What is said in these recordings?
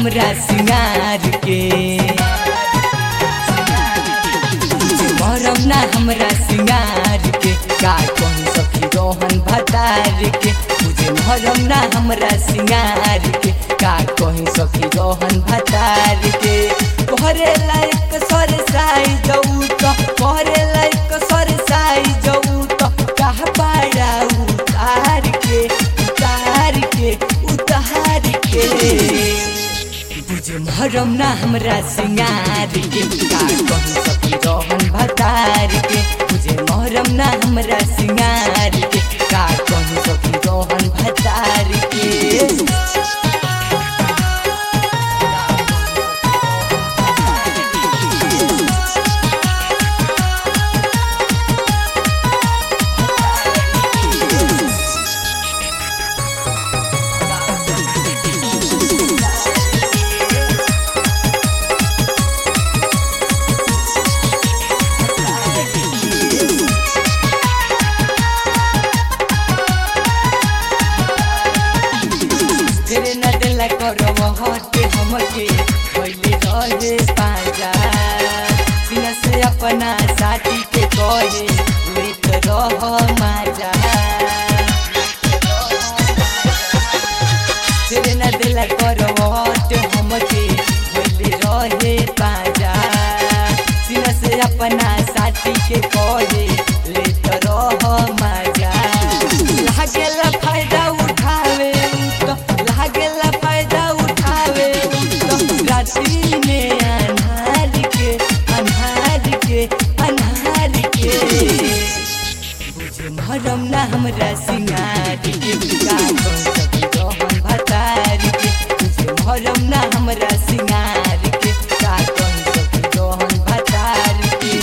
हमरा सिंगार के, मरम ना हमरा सिंगार के, का कौन सखी रोहन भतार के, मुझे मरम ना हमरा सिंगार के, का कौन सखी रोहन भतार के। कोहरे लायक सरसाई जाऊ तो, कोहरे लायक सरसाई जाऊ तो, कहा पाड़ा उतार के, उतार के, उतार के। तुझे मरम ना हमरा सिंगार के, का कौन सखी रोहन भतार के, तुझे मरम ना हमरा सिंगार के, का कौन सखी रोहन भतार के। तेरे न दिल करब हटे हमके पहले रहे पाजा, सीना से अपना साथी के कहे लेत रह माजा। तेरे न दिल करब हटे हमके पहले रहे पाजा, सीना से अपना साथी के कहे लेत रह माजा। लागेला फायदा उठावे लागेला फायदा उठावे तो, रात्रि में अन्हार के, अन्हार के, अन्हार के। बुझे मरम ना हमरा सिंगार के, का कौन सखी रोहन भतार के, बुझे मरम ना हमरा सिंगार के, का कौन सखी रोहन भतार के।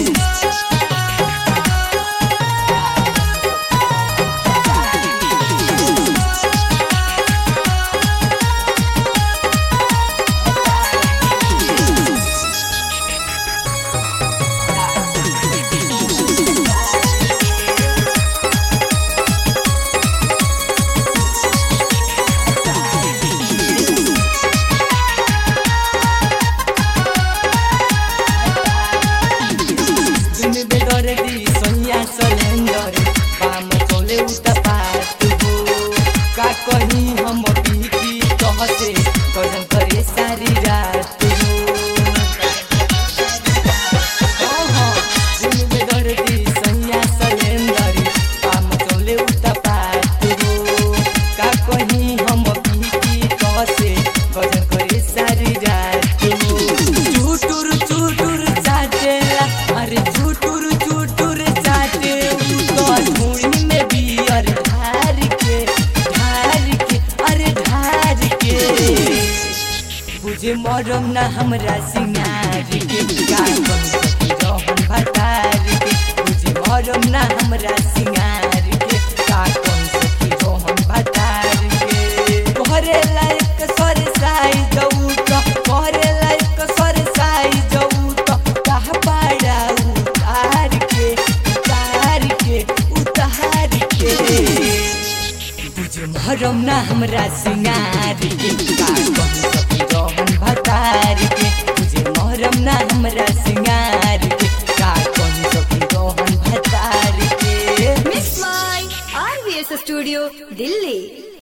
बेदर्दी सोनिया सलेंदर बाम चले उता पात हो, का कहीं हम बीती कहते कजन करे सारी रात हो। बेदर्दी सोनिया सलेंदर बाम चले उता पात हो, का कहीं हम बीती कहते कजन करे सारी रात हो। चुटुर चुटुर चाटेला अरे चुटुर चुटुर चाटे ढूंढी में बियर ढार के, ढार के, अरे ढार के। बुझे मरम ना हमरा सिंगार के, का कौन सखी रोहन भतार के, बुझे मरम ना हमरा सिंगार के, का कौन सखी रोहन भतार के। कोहरे लायक सरसाई जाऊ तो, कोहरे लायक सरसाई जाऊ तो, कहा पाड़ा उतार के, उतार के, उतार के। तुझे मरम ना हमरा सिंगार के, का कौन सखी रोहन भतार के, तुझे मरम ना हमरा सिंगार के, का कौन सखी रोहन भतार के। Miss my RVS studio Delhi.